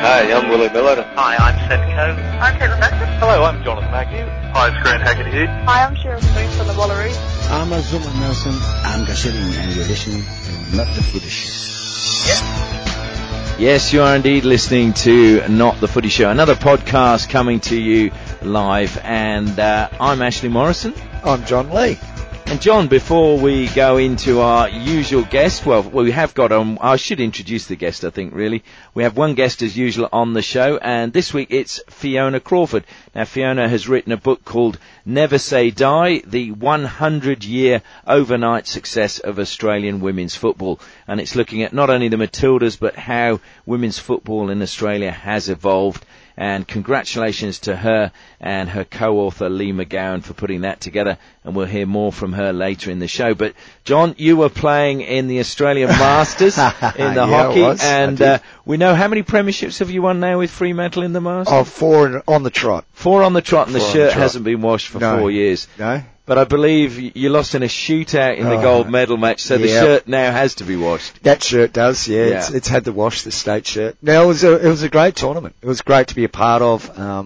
Hi, I'm Willie Miller. Hi, I'm Seth Coe. I'm Caitlin Beckett. Hello, I'm Jonathan Agnew. Hi, it's Grant Hackett. Hi, I'm Cheryl Spoon from the Wallaroos. I'm Azuma Nelson. I'm Gashirin, and you're listening to Not the Footy Show. Yes, you are indeed listening to Not the Footy Show, another podcast coming to you live, and I'm Ashley Morrison. I'm John Lee. And John, before we go into our usual guest, well, we have got I should introduce the guest, I think, really. We have one guest as usual on the show, and this week it's Fiona Crawford. Now, Fiona has written a book called Never Say Die, the 100-year overnight success of Australian women's football. And it's looking at not only the Matildas, but how women's football in Australia has evolved. And congratulations to her and her co-author Lee McGowan for putting that together, and we'll hear more from her later in the show. But John, you were playing in the Australian Masters in the hockey, and we know how many premierships have you won now with Fremantle in the Masters? Oh, 4 on the trot. 4 on the trot, and the shirt hasn't been washed for 4 years. No. But I believe you lost in a shootout in the gold medal match, so the shirt now has to be washed. That shirt does, yeah. It's had to wash, the state shirt. Now, it was a great tournament. It was great to be a part of.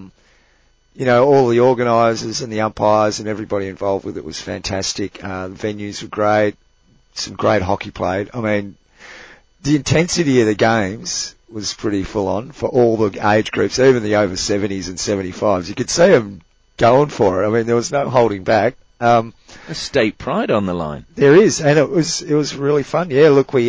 All the organisers and the umpires and everybody involved with it was fantastic. The venues were great. Some great hockey played. I mean, the intensity of the games was pretty full on for all the age groups, even the over 70s and 75s. You could see them going for it. I mean, there was no holding back. A state pride on the line. There is, and it was really fun. Yeah, look, we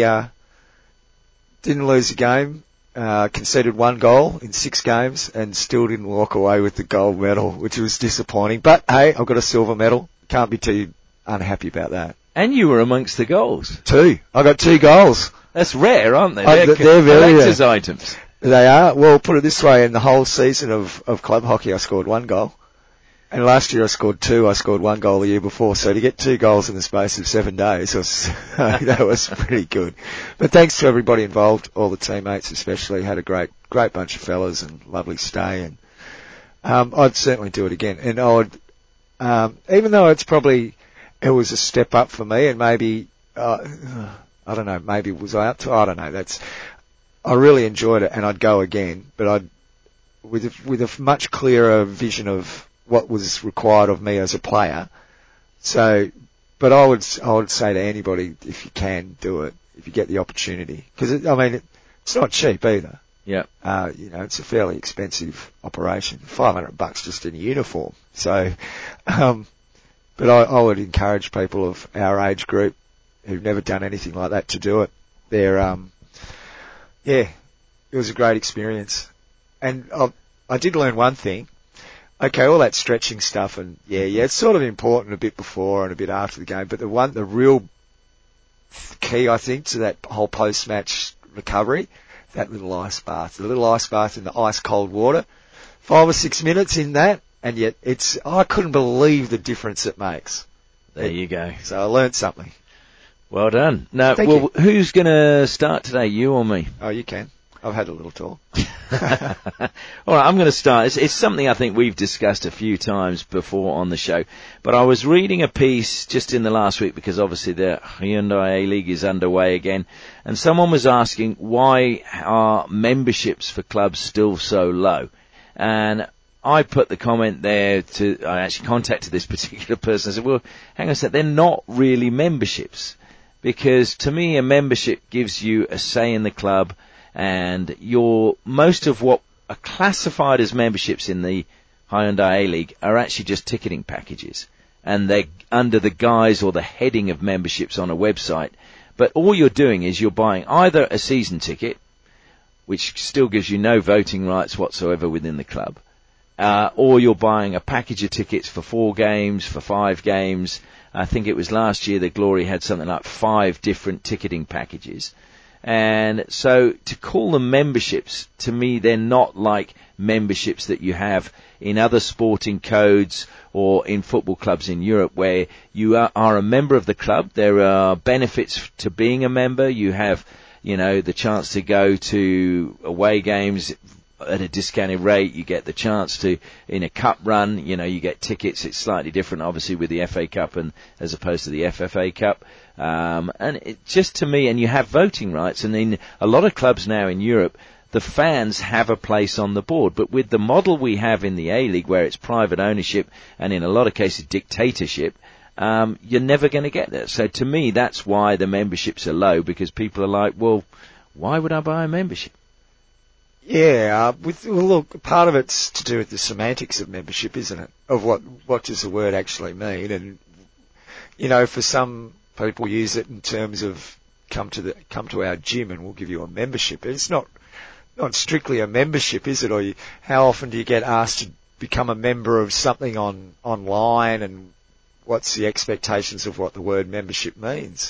didn't lose a game, conceded 1 goal in 6 games, and still didn't walk away with the gold medal, which was disappointing. But hey, I've got a silver medal. Can't be too unhappy about that. And you were amongst the goals. 2. I got 2 goals. That's rare, aren't they? They're very collector's items. They are. Well, put it this way: in the whole season of club hockey, I scored 1 goal. And last year I scored 2. I scored 1 goal the year before. So to get 2 goals in the space of 7 days that was pretty good. But thanks to everybody involved, all the teammates especially. Had a great bunch of fellas and lovely stay. And I'd certainly do it again. And I would, even though it was a step up for me, and maybe I don't know, maybe was I up to? I don't know. I really enjoyed it, and I'd go again. But with a much clearer vision of what was required of me as a player. So, but I would say to anybody, if you can, do it, if you get the opportunity. Because, it's not cheap either. Yeah. It's a fairly expensive operation. $500 just in a uniform. So, but I would encourage people of our age group who've never done anything like that to do it. It was a great experience. And I did learn one thing. Okay, all that stretching stuff, and it's sort of important a bit before and a bit after the game, but the real key, I think, to that whole post-match recovery, that little ice bath. The little ice bath in the ice cold water. 5 or 6 minutes in that, and yet I couldn't believe the difference it makes. There you go. So I learned something. Well done. Now, who's going to start today, you or me? Oh, you can. I've had a little talk. All right, I'm going to start. It's something I think we've discussed a few times before on the show, but I was reading a piece just in the last week because obviously the Hyundai A-League is underway again, and someone was asking why are memberships for clubs still so low? And I put the comment there I actually contacted this particular person. I said, well, hang on a sec, they're not really memberships, because to me a membership gives you a say in the club, and most of what are classified as memberships in the Hyundai A-League are actually just ticketing packages. And they're under the guise or the heading of memberships on a website. But all you're doing is you're buying either a season ticket, which still gives you no voting rights whatsoever within the club, or you're buying a package of tickets for 4 games, for 5 games. I think it was last year that Glory had something like 5 different ticketing packages. And so to call them memberships, to me, they're not like memberships that you have in other sporting codes or in football clubs in Europe, where you are a member of the club. There are benefits to being a member. You have, the chance to go to away games at a discounted rate. You get the chance to, in a cup run, you get tickets. It's slightly different, obviously, with the FA Cup and as opposed to the FFA Cup. And it just to me, and you have voting rights, and in a lot of clubs now in Europe, the fans have a place on the board. But with the model we have in the A-League, where it's private ownership and in a lot of cases dictatorship, you're never going to get there. So to me, that's why the memberships are low, because people are like, well, why would I buy a membership? Yeah, look, part of it's to do with the semantics of membership, isn't it? Of what does the word actually mean? And, you know, for some people use it in terms of come to our gym and we'll give you a membership. It's not strictly a membership, is it? Or how often do you get asked to become a member of something online, and what's the expectations of what the word membership means?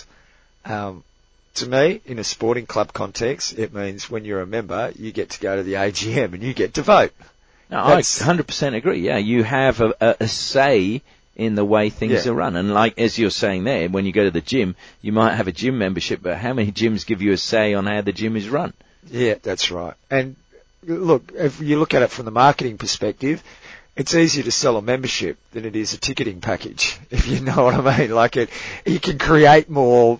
To me, in a sporting club context, it means when you're a member, you get to go to the AGM and you get to vote. No, I 100% agree. Yeah, you have a say in the way things are run. And like, as you're saying there, when you go to the gym, you might have a gym membership, but how many gyms give you a say on how the gym is run? Yeah, that's right. And look, if you look at it from the marketing perspective, it's easier to sell a membership than it is a ticketing package, if you know what I mean. Like you can create more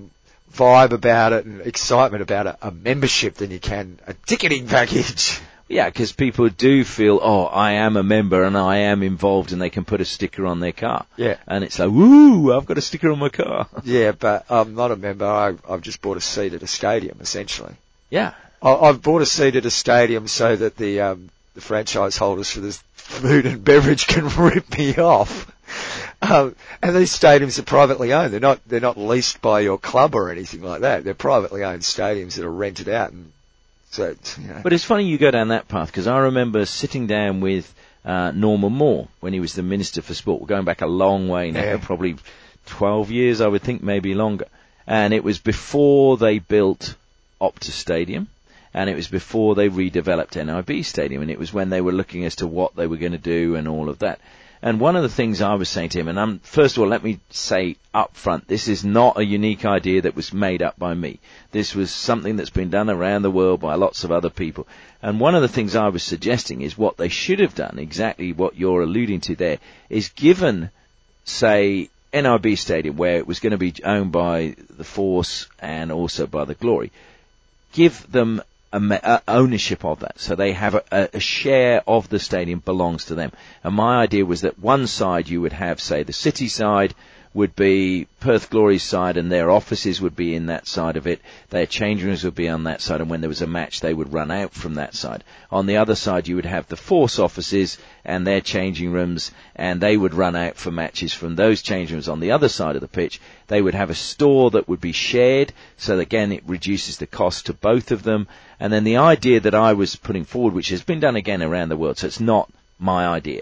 vibe about it and excitement about a membership than you can a ticketing package. Yeah, because people do feel, oh, I am a member and I am involved, and they can put a sticker on their car. Yeah. And it's like, woo, I've got a sticker on my car. Yeah, but I'm not a member. I've just bought a seat at a stadium, essentially. Yeah. I've bought a seat at a stadium so that the franchise holders for this food and beverage can rip me off. And these stadiums are privately owned. They're not leased by your club or anything like that. They're privately owned stadiums that are rented out. And so, you know. But it's funny you go down that path, because I remember sitting down with Norman Moore when he was the Minister for Sport. We're going back a long way now, probably 12 years, I would think, maybe longer. And it was before they built Optus Stadium, and it was before they redeveloped NIB Stadium, and it was when they were looking as to what they were going to do and all of that. And one of the things I was saying to him, and first of all, let me say up front, this is not a unique idea that was made up by me. This was something that's been done around the world by lots of other people. And one of the things I was suggesting is what they should have done, exactly what you're alluding to there, is given, say, NIB Stadium, where it was going to be owned by the Force and also by the Glory, give them ownership of that, so they have a share of the stadium belongs to them. And my idea was that one side you would have, say, the City side would be Perth Glory's side, and their offices would be in that side of it. Their change rooms would be on that side, and when there was a match, they would run out from that side. On the other side, you would have the Force offices and their changing rooms, and they would run out for matches from those change rooms. On the other side of the pitch, they would have a store that would be shared, so again, it reduces the cost to both of them. And then the idea that I was putting forward, which has been done again around the world, so it's not my idea,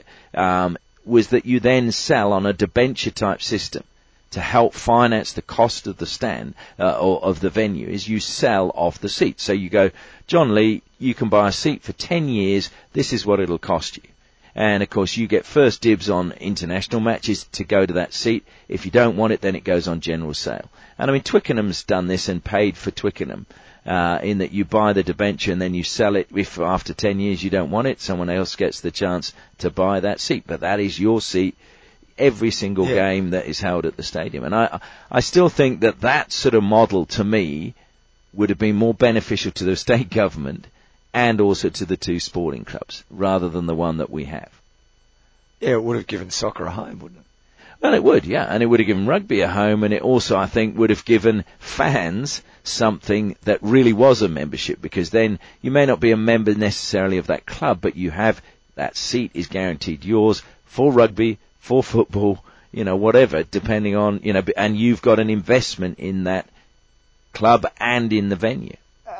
was that you then sell on a debenture type system to help finance the cost of the stand or of the venue. Is you sell off the seat. So you go, John Lee, you can buy a seat for 10 years. This is what it'll cost you. And of course you get first dibs on international matches to go to that seat. If you don't want it, then it goes on general sale. And I mean, Twickenham's done this and paid for Twickenham. In that you buy the debenture and then you sell it. If after 10 years you don't want it, someone else gets the chance to buy that seat. But that is your seat every single game that is held at the stadium. And I still think that sort of model, to me, would have been more beneficial to the state government and also to the two sporting clubs, rather than the one that we have. Yeah, it would have given soccer a home, wouldn't it? Well, it would, yeah, and it would have given rugby a home, and it also, I think, would have given fans something that really was a membership, because then you may not be a member necessarily of that club, but you have that seat is guaranteed yours for rugby, for football, you know, whatever, depending on, you know, and you've got an investment in that club and in the venue.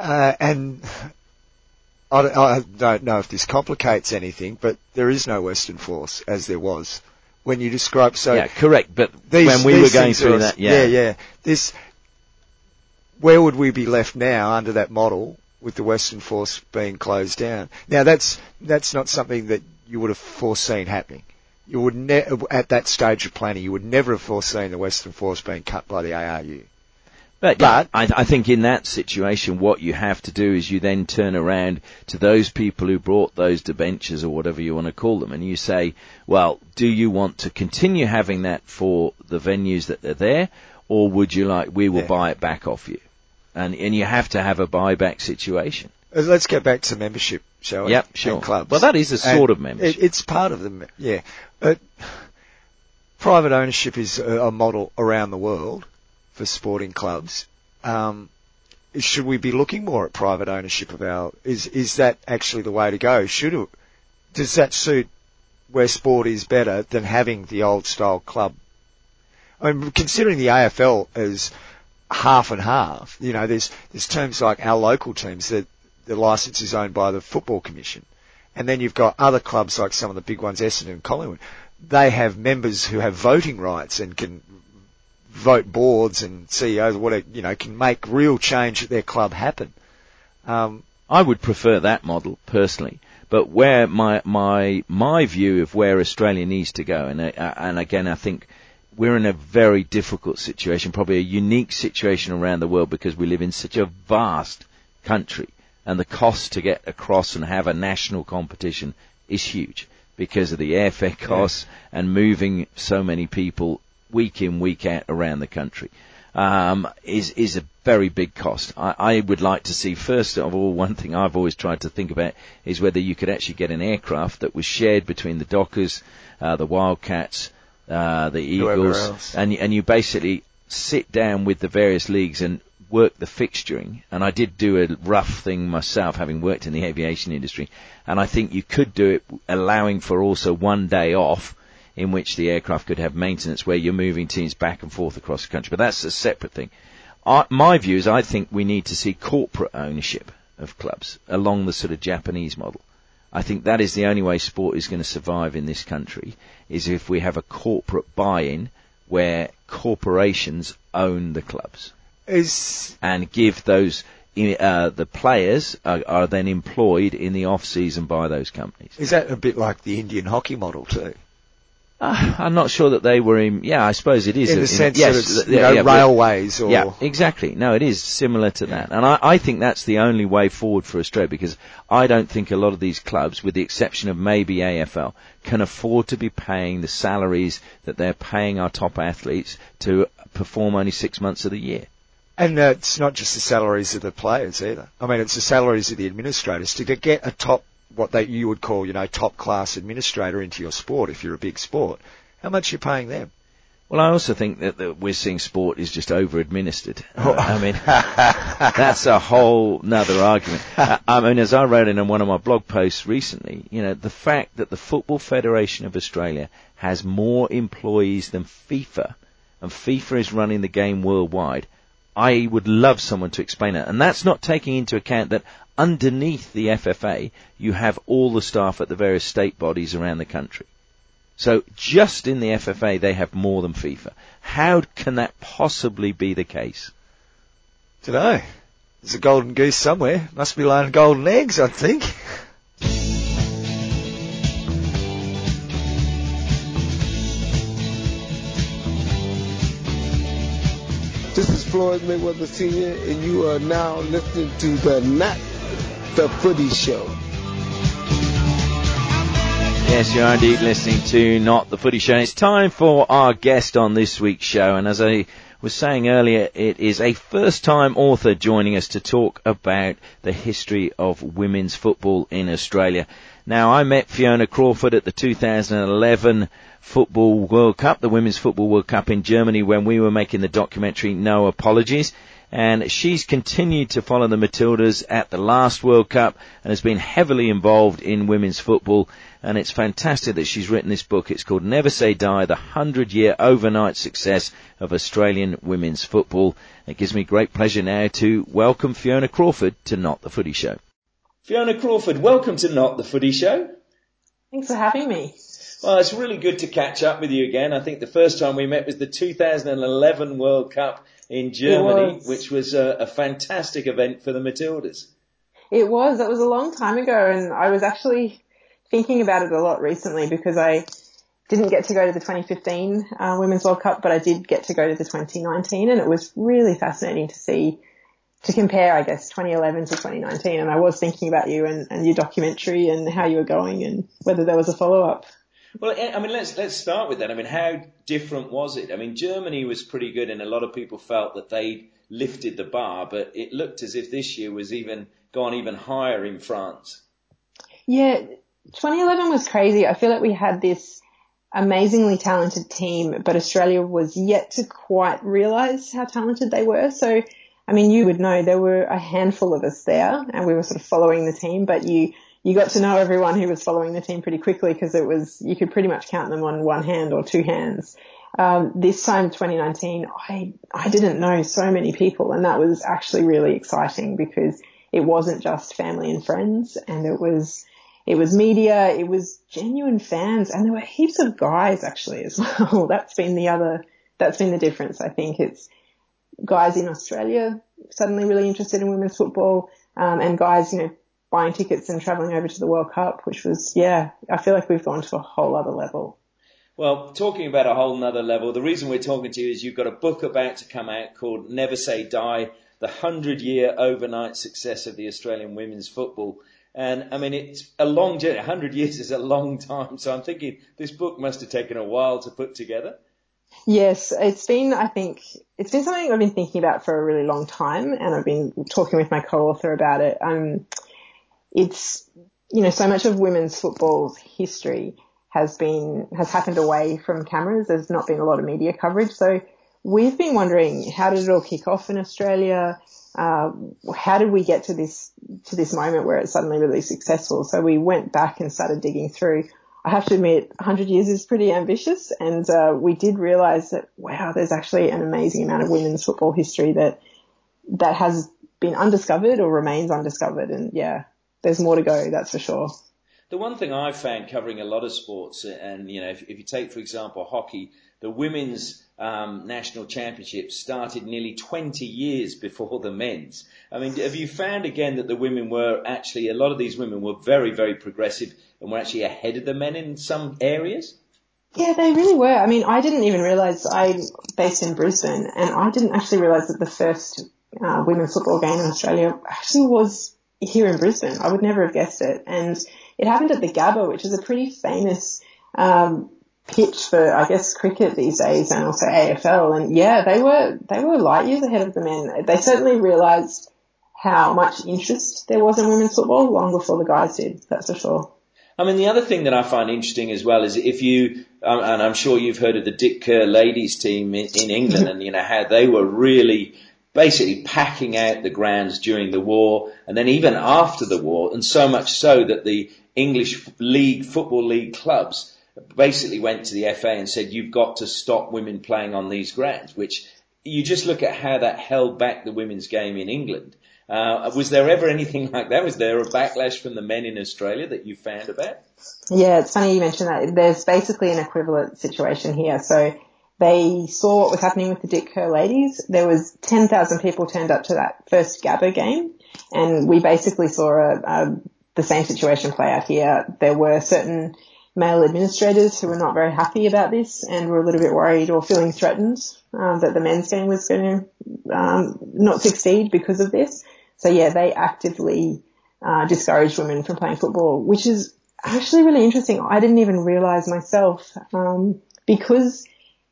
And I don't know if this complicates anything, but there is no Western Force, as there was. When you describe, so yeah, correct. But when we were going through that, where would we be left now under that model with the Western Force being closed down? Now that's not something that you would have foreseen happening. You would at that stage of planning, you would never have foreseen the Western Force being cut by the ARU. But I think in that situation, what you have to do is you then turn around to those people who brought those debentures or whatever you want to call them, and you say, well, do you want to continue having that for the venues that are there, or would you like, we will buy it back off you? And you have to have a buyback situation. Let's get back to membership, shall we? Yep, sure. And clubs. Well, that is a sort of membership. It's part of them, yeah. Private ownership is a model around the world for sporting clubs. Should we be looking more at private ownership of our? Is that actually the way to go? Does that suit where sport is better than having the old style club? I mean, considering the AFL as half and half, you know, there's terms like our local teams that the licence is owned by the Football Commission, and then you've got other clubs like some of the big ones, Essendon and Collingwood. They have members who have voting rights and can vote boards and CEOs, can make real change at their club happen. I would prefer that model personally, but where my view of where Australia needs to go, and again, I think we're in a very difficult situation, probably a unique situation around the world because we live in such a vast country, and the cost to get across and have a national competition is huge because of the airfare costs and moving so many people week in, week out around the country, is a very big cost. I would like to see, first of all, one thing I've always tried to think about is whether you could actually get an aircraft that was shared between the Dockers, the Wildcats, the Eagles, and you basically sit down with the various leagues and work the fixturing. And I did do a rough thing myself, having worked in the aviation industry, and I think you could do it allowing for also one day off in which the aircraft could have maintenance where you're moving teams back and forth across the country. But that's a separate thing. My view is I think we need to see corporate ownership of clubs along the sort of Japanese model. I think that is the only way sport is going to survive in this country, is if we have a corporate buy-in where corporations own the clubs. And give those, the players are then employed in the off-season by those companies. Is that a bit like the Indian hockey model too? I'm not sure that they were in. Yeah, I suppose it is in the sense that it's railways or. Yeah, exactly. No, it is similar to that, and I think that's the only way forward for Australia, because I don't think a lot of these clubs, with the exception of maybe AFL, can afford to be paying the salaries that they're paying our top athletes to perform only 6 months of the year. And it's not just the salaries of the players either. I mean, it's the salaries of the administrators to get a top. What you would call, top class administrator into your sport if you're a big sport. How much are you paying them? Well, I also think that we're seeing sport is just over-administered. I mean, that's a whole nother argument. I mean, as I wrote in one of my blog posts recently, the fact that the Football Federation of Australia has more employees than FIFA, and FIFA is running the game worldwide, I would love someone to explain it. And that's not taking into account that underneath the FFA, you have all the staff at the various state bodies around the country. So just in the FFA, they have more than FIFA. How can that possibly be the case? Dunno. There's a golden goose somewhere. Must be laying golden eggs, I think. This is Floyd Mayweather Sr., and you are now listening to the Not the Footy Show. Yes, you are indeed listening to Not the Footy Show. It's time for our guest on this week's show, and as I was saying earlier, it is a first-time author joining us to talk about the history of women's football in Australia. Now, I met Fiona Crawford at the 2011 Football World Cup, the Women's Football World Cup in Germany, when we were making the documentary No Apologies. And she's continued to follow the Matildas at the last World Cup and has been heavily involved in women's football. And it's fantastic that she's written this book. It's called Never Say Die, the 100-year overnight success of Australian women's football. It gives me great pleasure now to welcome Fiona Crawford to Not the Footy Show. Fiona Crawford, welcome to Not the Footy Show. Thanks for having me. Well, it's really good to catch up with you again. I think the first time we met was the 2011 World Cup in Germany, which was a fantastic event for the Matildas. It was. That was a long time ago, and I was actually thinking about it a lot recently because I didn't get to go to the 2015 Women's World Cup, but I did get to go to the 2019, and it was really fascinating to compare, I guess, 2011 to 2019. And I was thinking about you and your documentary and how you were going and whether there was a follow-up. Well, I mean, let's start with that. I mean, how different was it? I mean, Germany was pretty good, and a lot of people felt that they lifted the bar, but it looked as if this year was gone even higher in France. Yeah, 2011 was crazy. I feel like we had this amazingly talented team, but Australia was yet to quite realise how talented they were. So, I mean, you would know there were a handful of us there, and we were sort of following the team, but you got to know everyone who was following the team pretty quickly because you could pretty much count them on one hand or two hands. This time, 2019, I didn't know so many people, and that was actually really exciting because it wasn't just family and friends, and it was media, it was genuine fans, and there were heaps of guys actually as well. That's been the difference. I think it's guys in Australia suddenly really interested in women's football, and guys, buying tickets and travelling over to the World Cup, which was, I feel like we've gone to a whole other level. Well, talking about a whole nother level, the reason we're talking to you is you've got a book about to come out called Never Say Die, the 100-year overnight success of the Australian women's football. And, I mean, it's a long journey. 100 years is a long time. So I'm thinking this book must have taken a while to put together. Yes, it's been something I've been thinking about for a really long time, and I've been talking with my co-author about it. It's, so much of women's football's history has happened away from cameras. There's not been a lot of media coverage. So we've been wondering, how did it all kick off in Australia? How did we get to this moment where it's suddenly really successful? So we went back and started digging through. I have to admit, 100 years is pretty ambitious, and we did realize that, wow, there's actually an amazing amount of women's football history that has been undiscovered or remains undiscovered. And there's more to go, that's for sure. The one thing I've found covering a lot of sports, and, if you take, for example, hockey, the women's national championship started nearly 20 years before the men's. I mean, have you found again that the women were actually, a lot of these women were very, very progressive and were actually ahead of the men in some areas? Yeah, they really were. I mean, I didn't even realise, I'm based in Brisbane, and I didn't actually realise that the first women's football game in Australia actually was here in Brisbane. I would never have guessed it. And it happened at the Gabba, which is a pretty famous pitch for, I guess, cricket these days, and also AFL. And they were light years ahead of the men. They certainly realised how much interest there was in women's football long before the guys did, that's for sure. I mean, the other thing that I find interesting as well is if you, and I'm sure you've heard of the Dick Kerr ladies team in England, and how they were really basically packing out the grounds during the war and then even after the war, and so much so that the English Football League clubs basically went to the FA and said, you've got to stop women playing on these grounds, which you just look at how that held back the women's game in England. Was there ever anything like that? Was there a backlash from the men in Australia that you found about? Yeah, it's funny you mentioned that. There's basically an equivalent situation here. So they saw what was happening with the Dick Kerr ladies. There was 10,000 people turned up to that first Gabba game, and we basically saw the same situation play out here. There were certain male administrators who were not very happy about this and were a little bit worried or feeling threatened that the men's game was going to not succeed because of this. So they actively discouraged women from playing football, which is actually really interesting. I didn't even realise myself because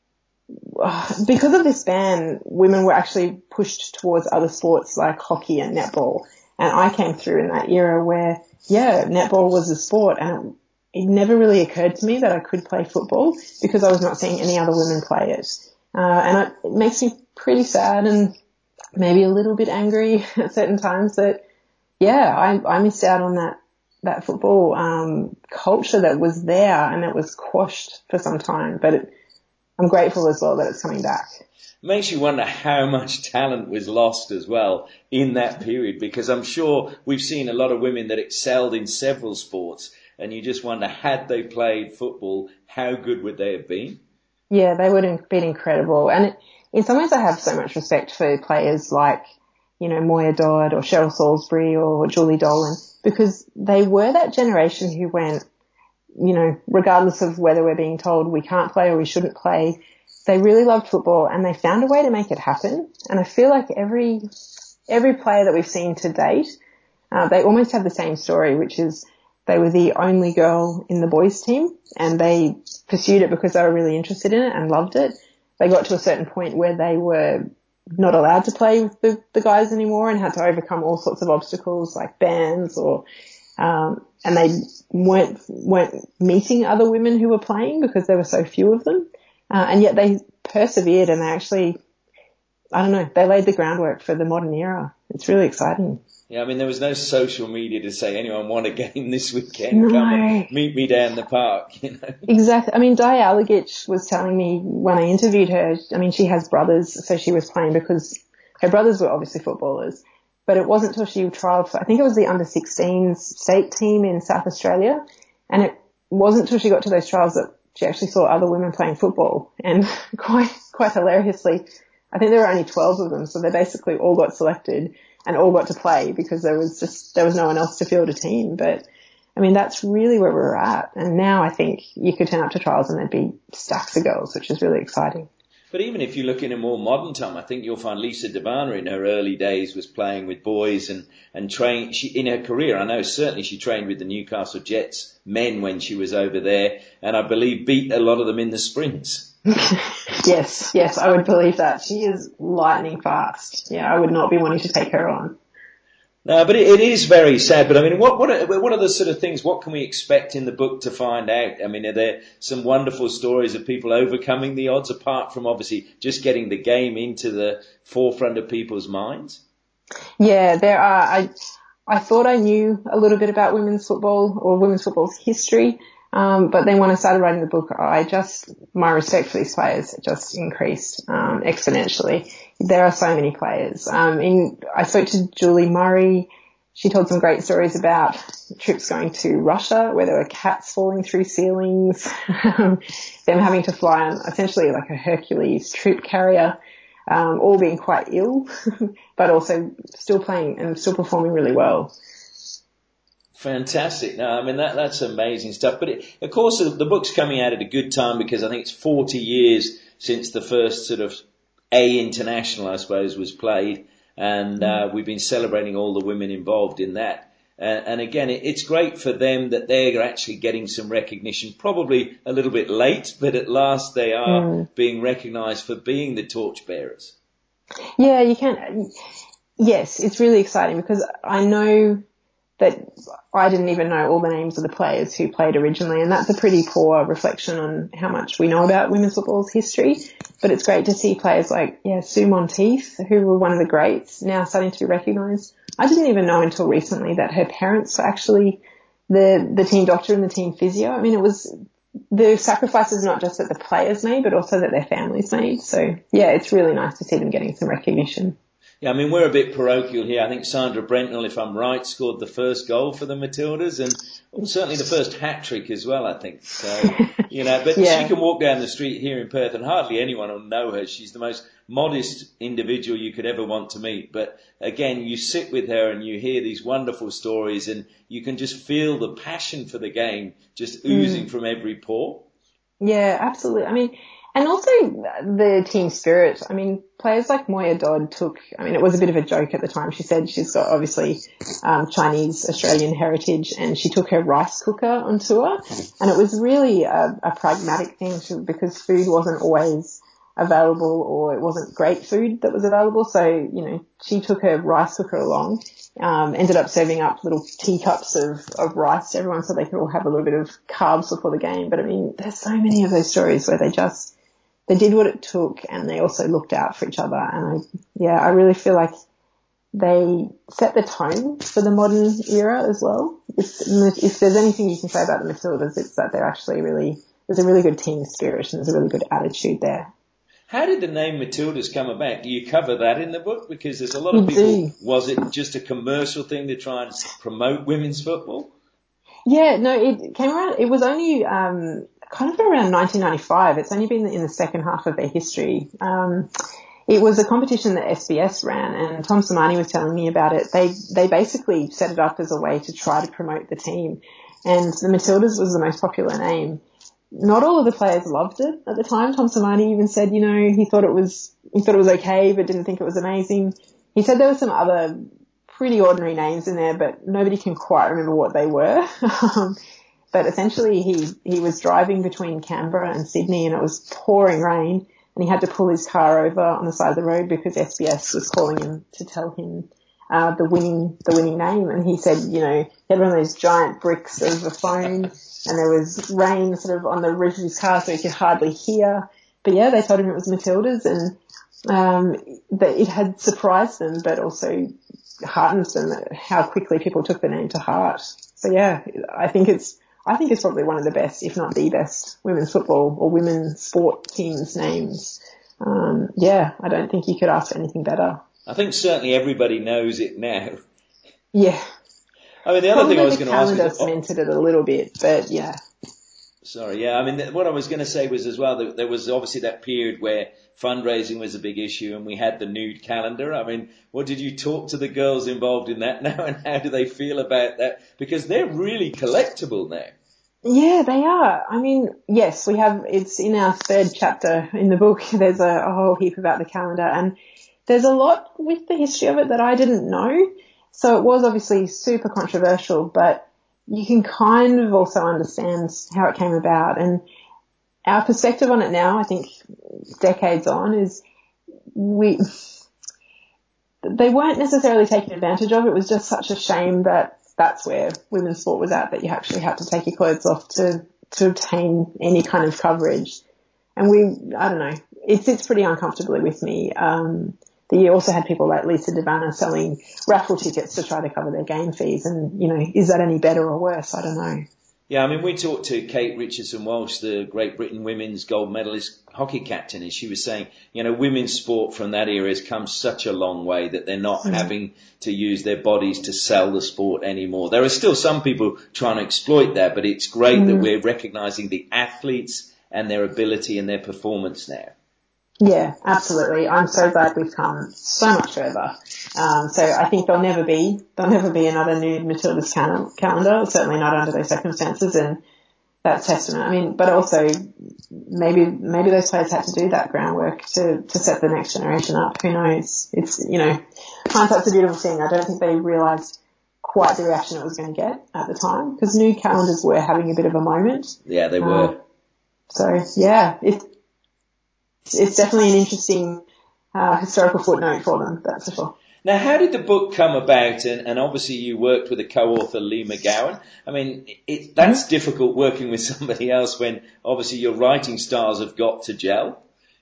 of this ban, women were actually pushed towards other sports like hockey and netball. And I came through in that era where, netball was a sport, and it never really occurred to me that I could play football because I was not seeing any other women play it. And it makes me pretty sad and maybe a little bit angry at certain times that, I missed out on that football culture that was there and that was quashed for some time. But I'm grateful as well that it's coming back. Makes you wonder how much talent was lost as well in that period, because I'm sure we've seen a lot of women that excelled in several sports, and you just wonder, had they played football, how good would they have been? Yeah, they would have been incredible. And in some ways I have so much respect for players like, Moya Dodd or Cheryl Salisbury or Julie Dolan, because they were that generation who went, regardless of whether we're being told we can't play or we shouldn't play, they really loved football and they found a way to make it happen. And I feel like every player that we've seen to date, they almost have the same story, which is they were the only girl in the boys team and they pursued it because they were really interested in it and loved it. They got to a certain point where they were not allowed to play with the guys anymore and had to overcome all sorts of obstacles like bans or, and they weren't meeting other women who were playing because there were so few of them. And yet they persevered and they actually, I don't know, they laid the groundwork for the modern era. It's really exciting. Yeah, I mean, there was no social media to say, anyone want a game this weekend? No. Come and meet me down the park, you know. Exactly. I mean, Di Alagich was telling me when I interviewed her, I mean, she has brothers, so she was playing because her brothers were obviously footballers. But it wasn't until she trialled for, I think it was the under-16s state team in South Australia. And it wasn't until she got to those trials that she actually saw other women playing football. And quite hilariously, I think there were only 12 of them, so they basically all got selected and all got to play because there was no one else to field a team. But I mean, that's really where we're at. And now I think you could turn up to trials and there'd be stacks of girls, which is really exciting. But even if you look in a more modern time, I think you'll find Lisa Debana in her early days was playing with boys and trained. In her career, I know certainly she trained with the Newcastle Jets men when she was over there, and I believe beat a lot of them in the sprints. Yes, I would believe that. She is lightning fast. Yeah, I would not be wanting to take her on. No, but it is very sad. But I mean, what are the sort of things, what can we expect in the book to find out? I mean, are there some wonderful stories of people overcoming the odds apart from obviously just getting the game into the forefront of people's minds? Yeah, there are. I thought I knew a little bit about women's football or women's football's history. But then when I started writing the book, my respect for these players just increased, exponentially. There are so many players. I spoke to Julie Murray. She told some great stories about trips going to Russia where there were cats falling through ceilings, them having to fly on essentially like a Hercules troop carrier, all being quite ill, but also still playing and still performing really well. Fantastic. No, I mean, that's amazing stuff. But of course, the book's coming out at a good time because I think it's 40 years since the first sort of international, I suppose, was played. And we've been celebrating all the women involved in that. And again, it's great for them that they're actually getting some recognition, probably a little bit late, but at last they are being recognised for being the torchbearers. Yeah, you can. Yes, it's really exciting because I know that I didn't even know all the names of the players who played originally, and that's a pretty poor reflection on how much we know about women's football's history. But it's great to see players like, Sue Monteith, who were one of the greats, now starting to be recognised. I didn't even know until recently that her parents were actually the team doctor and the team physio. I mean, it was the sacrifices not just that the players made, but also that their families made. So, yeah, it's really nice to see them getting some recognition. Yeah, I mean, we're a bit parochial here. I think Sandra Brentnell, if I'm right, scored the first goal for the Matildas and certainly the first hat-trick as well, I think. So, but she can walk down the street here in Perth and hardly anyone will know her. She's the most modest individual you could ever want to meet. But again, you sit with her and you hear these wonderful stories and you can just feel the passion for the game just oozing from every pore. Yeah, absolutely. I mean, and also the team spirit. I mean, players like Moya Dodd it was a bit of a joke at the time. She said she's got obviously Chinese Australian heritage and she took her rice cooker on tour. And it was really a pragmatic thing because food wasn't always available or it wasn't great food that was available. So, she took her rice cooker along, ended up serving up little teacups of rice to everyone so they could all have a little bit of carbs before the game. But I mean, there's so many of those stories where they did what it took and they also looked out for each other. And I really feel like they set the tone for the modern era as well. If there's anything you can say about the Matildas, it's that there's a really good team spirit and there's a really good attitude there. How did the name Matildas come about? Do you cover that in the book? Because there's a lot of people, was it just a commercial thing to try and promote women's football? Yeah, no, it came around, it was only, kind of around 1995. It's only been in the second half of their history. It was a competition that SBS ran and Tom Samani was telling me about it. They basically set it up as a way to try to promote the team and the Matildas was the most popular name. Not all of the players loved it at the time. Tom Samani even said, he thought it was okay, but didn't think it was amazing. He said there were some other pretty ordinary names in there, but nobody can quite remember what they were. But essentially he was driving between Canberra and Sydney and it was pouring rain and he had to pull his car over on the side of the road because SBS was calling him to tell him the winning name. And he said, you know, he had one of those giant bricks of a phone, and there was rain sort of on the roof of his car, so he could hardly hear. But yeah, they told him it was Matildas, and that it had surprised them, but also heartened them at how quickly people took the name to heart. So yeah, I think it's probably one of the best, if not the best, women's football or women's sport teams' names. Yeah, I don't think you could ask for anything better. I think certainly everybody knows it now. Yeah. I mean, the other thing I was going to ask is... the calendar cemented it a little bit, but yeah. Sorry, yeah. I mean, what I was going to say was as well that there was obviously that period where fundraising was a big issue and we had the nude calendar. I mean, what did you talk to the girls involved in that now, and how do they feel about that? Because they're really collectible now. Yeah, they are. I mean, yes, we have, it's in our third chapter in the book. There's a whole heap about the calendar, and there's a lot with the history of it that I didn't know. So it was obviously super controversial, but you can kind of also understand how it came about. And our perspective on it now, I think decades on, is they weren't necessarily taken advantage of. It was just such a shame that that's where women's sport was at, that you actually had to take your clothes off to obtain any kind of coverage. And I don't know, it sits pretty uncomfortably with me. You also had people like Lisa DeVanna selling raffle tickets to try to cover their game fees. And, you know, is that any better or worse? I don't know. Yeah, I mean, we talked to Kate Richardson-Walsh, the Great Britain women's gold medalist hockey captain, and she was saying, you know, women's sport from that era has come such a long way that they're not having to use their bodies to sell the sport anymore. There are still some people trying to exploit that, but it's great that we're recognising the athletes and their ability and their performance now. Yeah, absolutely. I'm so glad we've come so much further. So I think there'll never be another nude Matildas calendar, certainly not under those circumstances, and that's testament. I mean, but also maybe those players had to do that groundwork to set the next generation up. Who knows? It's, you know, hindsight's a beautiful thing. I don't think they realised quite the reaction it was going to get at the time, because nude calendars were having a bit of a moment. Yeah, they were. So yeah, it's definitely an interesting historical footnote for them, that's for sure. Now, how did the book come about? And obviously you worked with a co-author, Lee McGowan. I mean, that's difficult working with somebody else when obviously your writing styles have got to gel.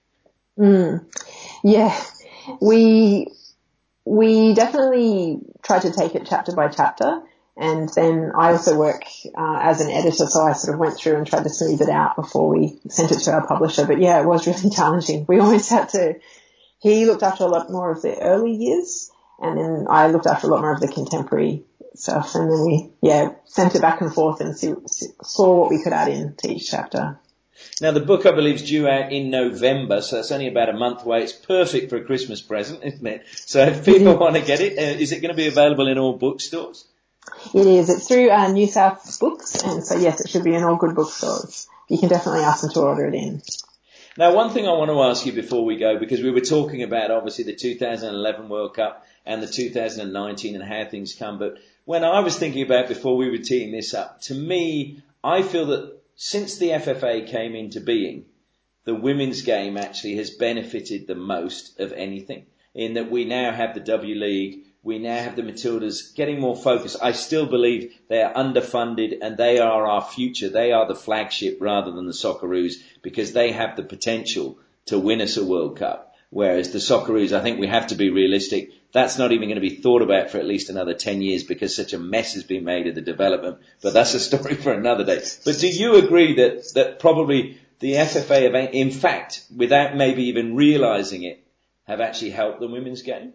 Yeah, we definitely tried to take it chapter by chapter. And then I also work as an editor, so I sort of went through and tried to smooth it out before we sent it to our publisher. But yeah, it was really challenging. We always had to, he looked after a lot more of the early years, and then I looked after a lot more of the contemporary stuff. And then we, sent it back and forth and saw what we could add in to each chapter. Now, the book, I believe, is due out in November, so it's only about a month away. It's perfect for a Christmas present, isn't it? So if people want to get it, is it going to be available in all bookstores? It is. It's through New South Books, and so yes, it should be in all good bookstores. You can definitely ask them to order it in. Now, one thing I want to ask you before we go, because we were talking about obviously the 2011 World Cup and the 2019 and how things come, but when I was thinking about before we were teeing this up, to me, I feel that since the FFA came into being, the women's game actually has benefited the most of anything, in that we now have the W League. We now have the Matildas getting more focus. I still believe they are underfunded and they are our future. They are the flagship rather than the Socceroos, because they have the potential to win us a World Cup. Whereas the Socceroos, I think we have to be realistic. That's not even going to be thought about for at least another 10 years because such a mess has been made of the development. But that's a story for another day. But do you agree that probably the FFA have, in fact, without maybe even realising it, have actually helped the women's game?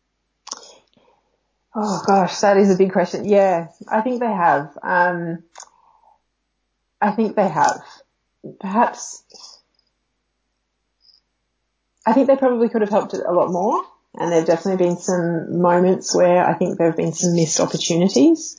Oh gosh, that is a big question. Yeah, I think they have. Perhaps, I think they probably could have helped it a lot more, and there have definitely been some moments where I think there have been some missed opportunities.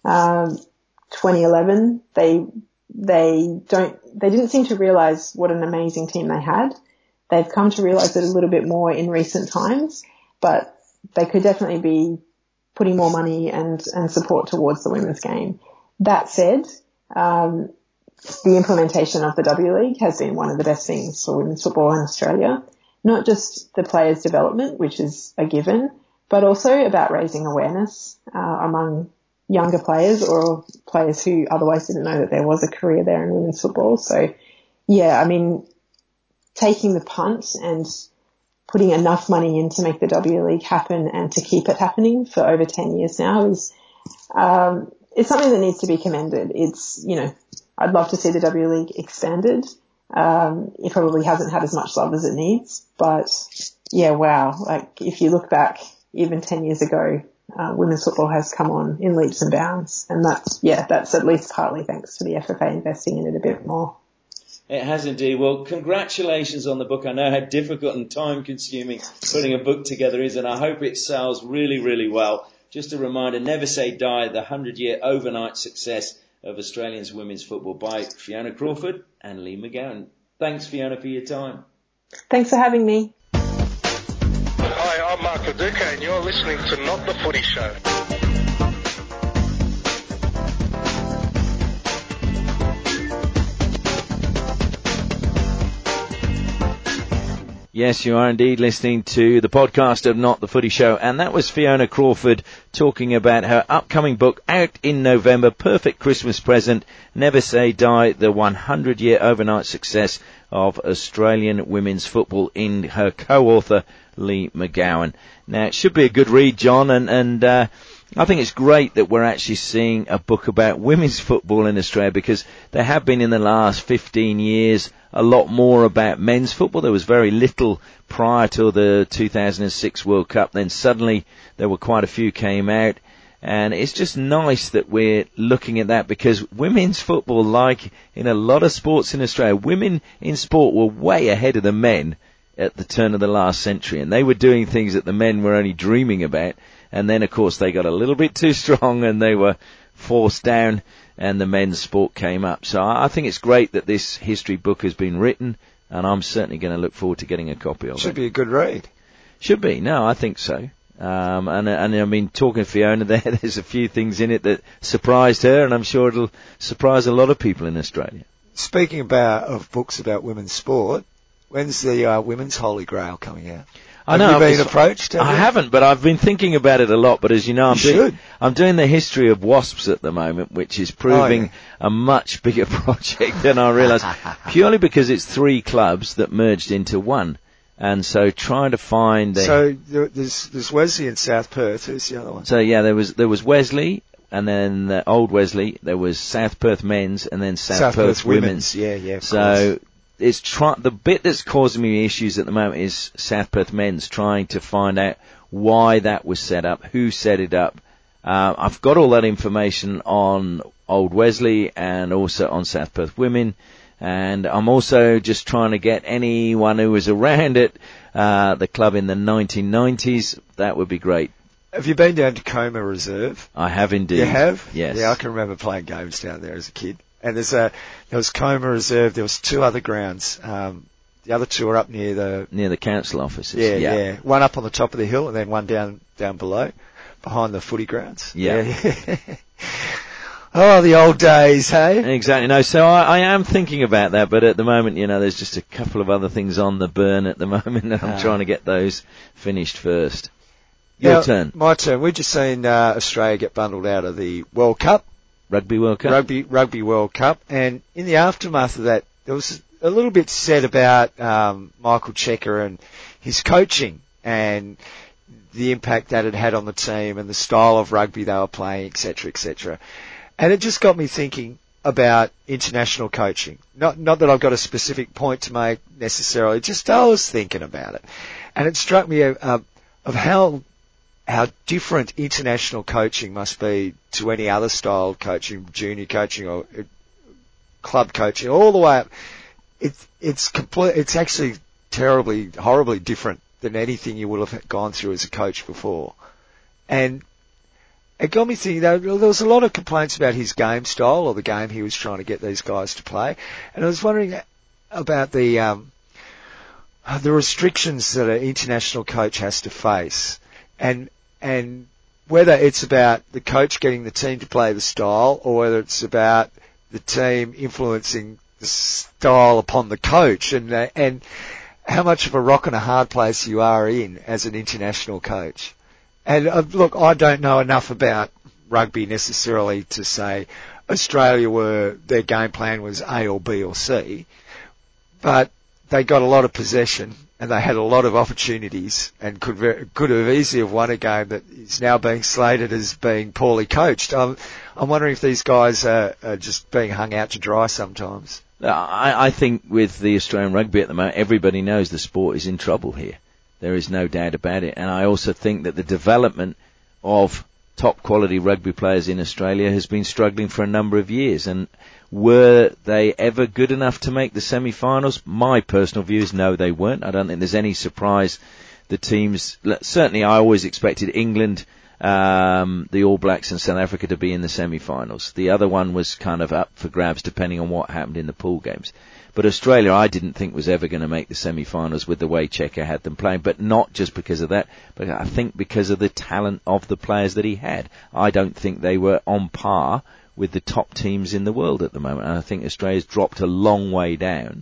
2011, they didn't seem to realise what an amazing team they had. They've come to realise it a little bit more in recent times, but they could definitely be putting more money and support towards the women's game. That said, the implementation of the W League has been one of the best things for women's football in Australia. Not just the players' development, which is a given, but also about raising awareness among younger players or players who otherwise didn't know that there was a career there in women's football. So, yeah, I mean, taking the punt and putting enough money in to make the W League happen and to keep it happening for over 10 years now is it's something that needs to be commended. It's, you know, I'd love to see the W League expanded. It probably hasn't had as much love as it needs, but yeah, wow. Like if you look back even 10 years ago, women's football has come on in leaps and bounds, and that's at least partly thanks to the FFA investing in it a bit more. It has indeed. Well, congratulations on the book. I know how difficult and time consuming putting a book together is, and I hope it sells really, really well. Just a reminder, Never Say Die, the 100-year overnight success of Australians women's football by Fiona Crawford and Lee McGowan. Thanks, Fiona, for your time. Thanks for having me. Hi, I'm Mark Viduka, and you're listening to Not the Footy Show. Yes, you are indeed listening to the podcast of Not the Footy Show, and that was Fiona Crawford talking about her upcoming book out in November, perfect Christmas present, Never Say Die, the 100-year overnight success of Australian women's football, in her co-author, Lee McGowan. Now, it should be a good read, John, and I think it's great that we're actually seeing a book about women's football in Australia, because there have been in the last 15 years a lot more about men's football. There was very little prior to the 2006 World Cup. Then suddenly there were quite a few came out. And it's just nice that we're looking at that, because women's football, like in a lot of sports in Australia, women in sport were way ahead of the men at the turn of the last century. And they were doing things that the men were only dreaming about. And then, of course, they got a little bit too strong and they were forced down, and the men's sport came up. So I think it's great that this history book has been written, and I'm certainly going to look forward to getting a copy of it. Should be a good read. Should be. No, I think so. And I mean, talking to Fiona there's a few things in it that surprised her, and I'm sure it'll surprise a lot of people in Australia. Speaking of books about women's sport, when's the Women's Holy Grail coming out? I know. Have you been approached? I haven't, but I've been thinking about it a lot. But as you know, I'm doing the history of WASPs at the moment, which is proving a much bigger project than I realised, purely because it's 3 clubs that merged into one. And so trying to find... So there's Wesley in South Perth. Who's the other one? So yeah, there was Wesley, and then Old Wesley. There was South Perth Men's, and then South Perth Women's. Yeah, of course. It's the bit that's causing me issues at the moment is South Perth Men's, trying to find out why that was set up, who set it up. I've got all that information on Old Wesley and also on South Perth Women, and I'm also just trying to get anyone who was around at the club in the 1990s. That would be great. Have you been down to Coma Reserve? I have indeed. You have? Yes. Yeah, I can remember playing games down there as a kid. And there was Coma Reserve. There was 2 other grounds. The other 2 are up near the council offices. Yeah. One up on the top of the hill, and then one down below, behind the footy grounds. Yeah. Oh, the old days, hey? Exactly. No, so I am thinking about that, but at the moment, there's just a couple of other things on the burn at the moment, and I'm trying to get those finished first. Your turn. My turn. We've just seen Australia get bundled out of the World Cup. Rugby World Cup? Rugby World Cup. And in the aftermath of that, there was a little bit said about Michael Cheika and his coaching and the impact that it had on the team and the style of rugby they were playing, etc., etc. And it just got me thinking about international coaching. Not that I've got a specific point to make necessarily, just I was thinking about it. And it struck me of how different international coaching must be to any other style of coaching, junior coaching or club coaching, all the way up. It's actually terribly, horribly different than anything you would have gone through as a coach before. And it got me thinking, there was a lot of complaints about his game style or the game he was trying to get these guys to play. And I was wondering about the restrictions that an international coach has to face. And whether it's about the coach getting the team to play the style, or whether it's about the team influencing the style upon the coach, and how much of a rock and a hard place you are in as an international coach. And look, I don't know enough about rugby necessarily to say Australia their game plan was A or B or C, but they got a lot of possession and they had a lot of opportunities and could have easily have won a game that is now being slated as being poorly coached. I'm wondering if these guys are just being hung out to dry sometimes. I think with the Australian rugby at the moment, everybody knows the sport is in trouble here. There is no doubt about it. And I also think that the development of top quality rugby players in Australia has been struggling for a number of years. And were they ever good enough to make the semi-finals? My personal view is no, they weren't. I don't think there's any surprise. The teams, certainly I always expected England, the All Blacks and South Africa to be in the semi-finals. The other one was kind of up for grabs depending on what happened in the pool games. But Australia I didn't think was ever going to make the semi-finals with the way Cheika had them playing, but not just because of that, but I think because of the talent of the players that he had. I don't think they were on par with the top teams in the world at the moment, and I think Australia's dropped a long way down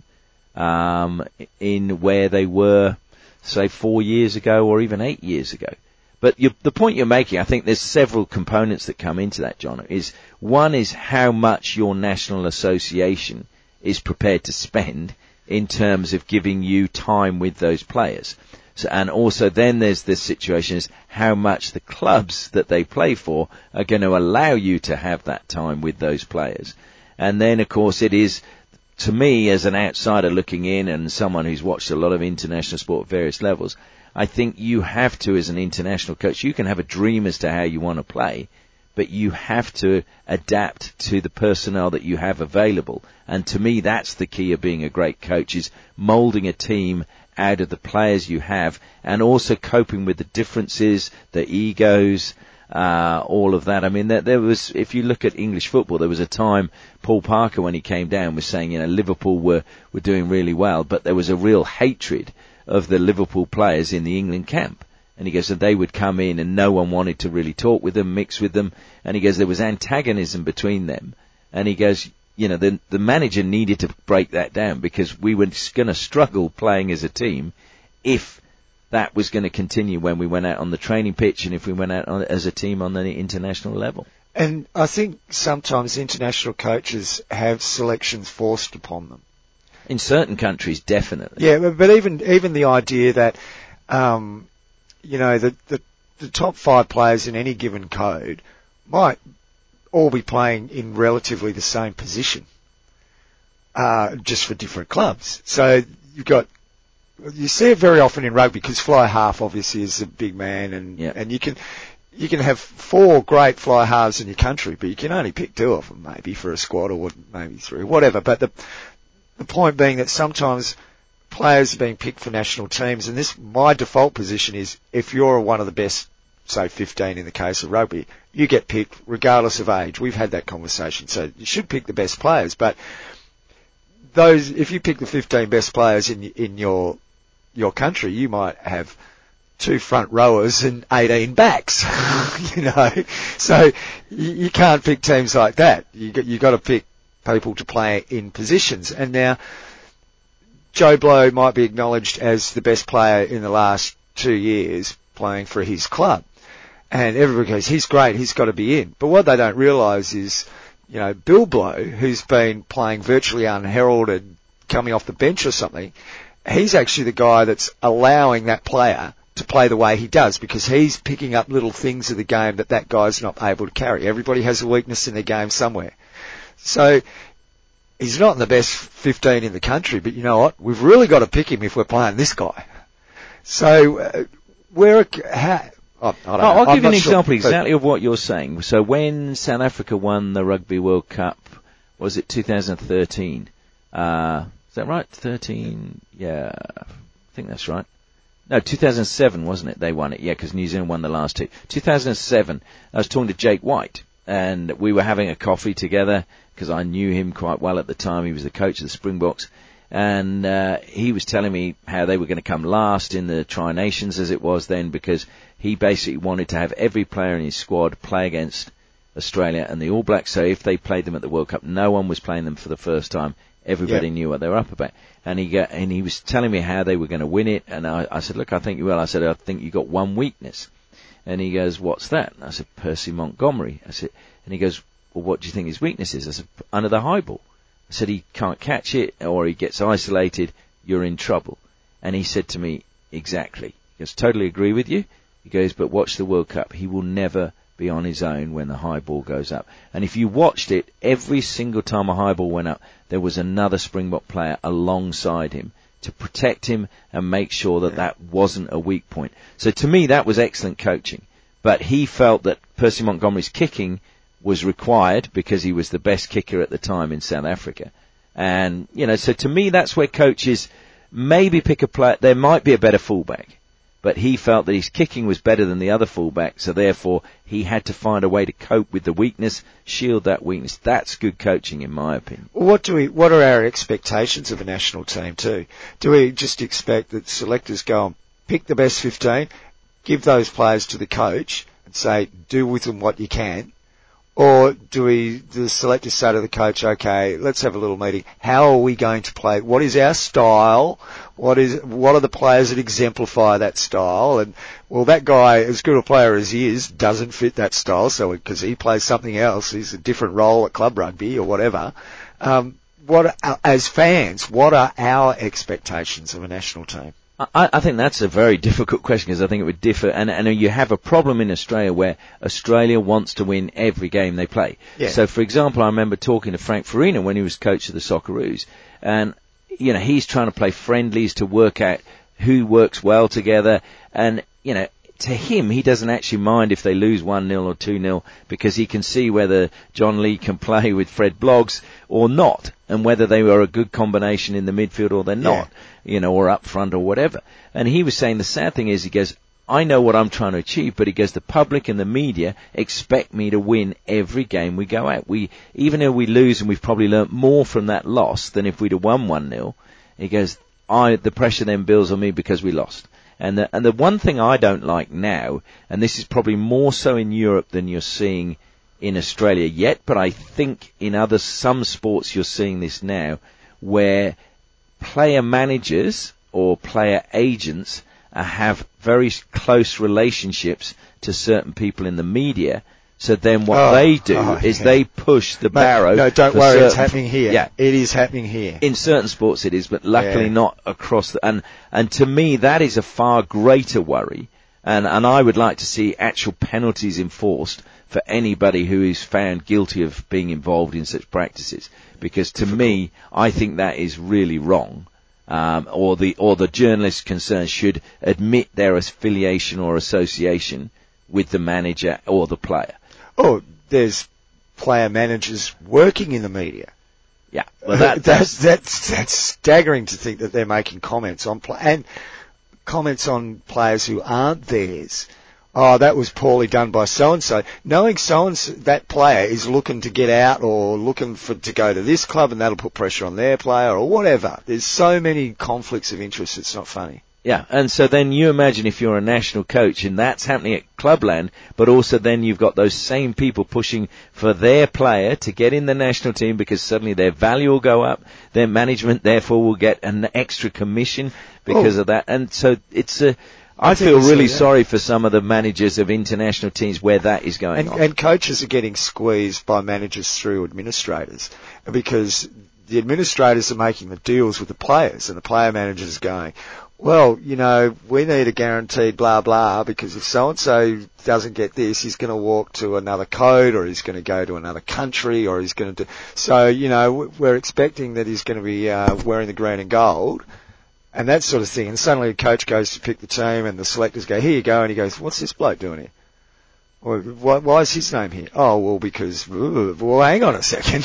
in where they were, say, 4 years ago or even 8 years ago. But the point you're making, I think there's several components that come into that, John. One is how much your national association is prepared to spend in terms of giving you time with those players. So, and also then there's this situation is how much the clubs that they play for are going to allow you to have that time with those players. And then, of course, it is, to me, as an outsider looking in and someone who's watched a lot of international sport at various levels, I think you have to, as an international coach, you can have a dream as to how you want to play, but you have to adapt to the personnel that you have available. And to me, that's the key of being a great coach, is moulding a team out of the players you have and also coping with the differences, the egos, all of that. I mean, there was, if you look at English football, there was a time Paul Parker, when he came down, was saying, Liverpool were doing really well, but there was a real hatred of the Liverpool players in the England camp. And he goes, so they would come in and no one wanted to really talk with them, mix with them. And he goes, there was antagonism between them. And he goes, the manager needed to break that down because we were going to struggle playing as a team if that was going to continue when we went out on the training pitch and if we went out as a team on the international level. And I think sometimes international coaches have selections forced upon them. In certain countries, definitely. Yeah, but even the idea that, the top 5 players in any given code might all be playing in relatively the same position, just for different clubs. So you see it very often in rugby because fly half obviously is a big man and you can have 4 great fly halves in your country, but you can only pick 2 of them maybe for a squad or maybe 3, whatever. But the point being that sometimes players are being picked for national teams, and my default position is if you're one of the best, say 15 in the case of rugby, you get picked regardless of age. We've had that conversation, so you should pick the best players, but if you pick the 15 best players in your country, you might have 2 front rowers and 18 backs, so you can't pick teams like that. You got to pick people to play in positions. And now, Joe Blow might be acknowledged as the best player in the last 2 years playing for his club. And everybody goes, he's great, he's got to be in. But what they don't realise is, Bill Blow, who's been playing virtually unheralded, coming off the bench or something, he's actually the guy that's allowing that player to play the way he does because he's picking up little things of the game that guy's not able to carry. Everybody has a weakness in their game somewhere. So he's not in the best 15 in the country, but you know what? We've really got to pick him if we're playing this guy. So I'll give you an example exactly of what you're saying. So when South Africa won the Rugby World Cup, was it 2013? Is that right? 13? Yeah, I think that's right. No, 2007, wasn't it? They won it, yeah, because New Zealand won the last 2. 2007, I was talking to Jake White, and we were having a coffee together because I knew him quite well at the time. He was the coach of the Springboks. And he was telling me how they were going to come last in the Tri-Nations as it was then because he basically wanted to have every player in his squad play against Australia and the All Blacks. So if they played them at the World Cup, no one was playing them for the first time. Everybody knew what they were up about. And he was telling me how they were going to win it. And I said, look, I think you will. I said, I think you got one weakness. And he goes, what's that? And I said, Percy Montgomery. I said, and he goes, well, what do you think his weakness is? I said, under the high ball. I said, he can't catch it, or he gets isolated, you're in trouble. And he said to me, exactly. He goes, totally agree with you. He goes, but watch the World Cup. He will never be on his own when the high ball goes up. And if you watched it, every single time a high ball went up, there was another Springbok player alongside him to protect him and make sure that that wasn't a weak point. So to me, that was excellent coaching. But he felt that Percy Montgomery's kicking was required because he was the best kicker at the time in South Africa. And, so to me, that's where coaches maybe pick a player. There might be a better fullback, but he felt that his kicking was better than the other fullback, so therefore he had to find a way to cope with the weakness, shield that weakness. That's good coaching, in my opinion. What are our expectations of a national team too? Do we just expect that selectors go and pick the best 15, give those players to the coach and say, do with them what you can? Or do the selectors say to the coach, okay, let's have a little meeting. How are we going to play? What is our style? What are the players that exemplify that style? And, well, that guy, as good a player as he is, doesn't fit that style, so because he plays something else, he's a different role at club rugby or whatever. As fans, what are our expectations of a national team? I think that's a very difficult question because I think it would differ. And you have a problem in Australia where Australia wants to win every game they play. Yeah. So, for example, I remember talking to Frank Farina when he was coach of the Socceroos. And, he's trying to play friendlies to work out who works well together. And, to him, he doesn't actually mind if they lose 1-0 or 2-0 because he can see whether John Lee can play with Fred Bloggs or not, and whether they are a good combination in the midfield or they're not, or up front or whatever. And he was saying the sad thing is, he goes, I know what I'm trying to achieve, but he goes, the public and the media expect me to win every game we go out. Even though we lose, and we've probably learnt more from that loss than if we'd have won 1-0, he goes, the pressure then builds on me because we lost. And the one thing I don't like now, and this is probably more so in Europe than you're seeing in Australia yet, but I think in some sports you're seeing this now, where player managers or player agents have very close relationships to certain people in the media. So then what they do is they push the barrow. No, don't worry, it's happening here. Yeah. It is happening here. In certain sports it is, but luckily not across and to me that is a far greater worry. And I would like to see actual penalties enforced for anybody who is found guilty of being involved in such practices. Because to me, I think that is really wrong. Or the journalist concerned should admit their affiliation or association with the manager or the player. Oh, there's player managers working in the media. Yeah, well, that's staggering to think that they're making comments on and comments on players who aren't theirs. Oh, that was poorly done by so and so. Knowing so and so, that player is looking to get out or looking to go to this club, and that'll put pressure on their player or whatever. There's so many conflicts of interest. It's not funny. Yeah, and so then you imagine if you're a national coach and that's happening at clubland, but also then you've got those same people pushing for their player to get in the national team because suddenly their value will go up, their management therefore will get an extra commission because of that. And so I feel really sorry for some of the managers of international teams where that is going on. And coaches are getting squeezed by managers through administrators because the administrators are making the deals with the players and the player managers are going, well, we need a guaranteed blah, blah, because if so-and-so doesn't get this, he's going to walk to another code or he's going to go to another country or he's going to do... So, we're expecting that he's going to be wearing the green and gold and that sort of thing. And suddenly the coach goes to pick the team and the selectors go, here you go. And he goes, what's this bloke doing here? Well, why is his name here? Oh, well, because... Well, hang on a second.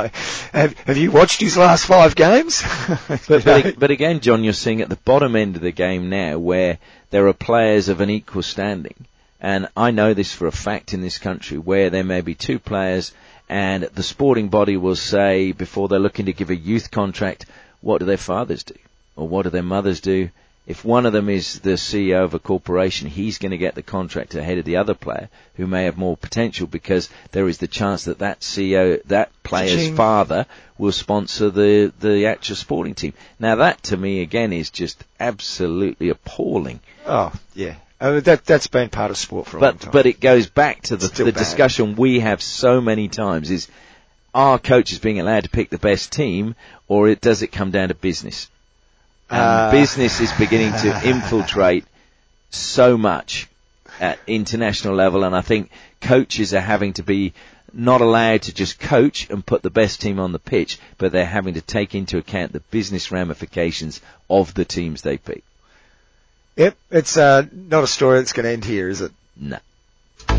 Have you watched his last 5 games? But again, John, you're seeing at the bottom end of the game now where there are players of an equal standing. And I know this for a fact in this country where there may be 2 players and the sporting body will say, before they're looking to give a youth contract, what do their fathers do? Or what do their mothers do? If one of them is the CEO of a corporation, he's going to get the contract ahead of the other player who may have more potential, because there is the chance that that CEO, that player's father, will sponsor the actual sporting team. Now that, to me, again, is just absolutely appalling. Oh, yeah. That's been part of sport for a long time. But it goes back to the discussion we have so many times, is, are coaches being allowed to pick the best team, or does it come down to business? And business is beginning to infiltrate so much at international level, and I think coaches are having to be not allowed to just coach and put the best team on the pitch, but they're having to take into account the business ramifications of the teams they pick. Yep, it's not a story that's going to end here, is it? No. Some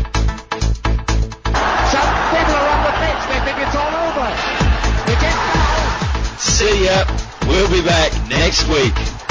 people are on the pitch, they think it's all over. See ya. We'll be back next week.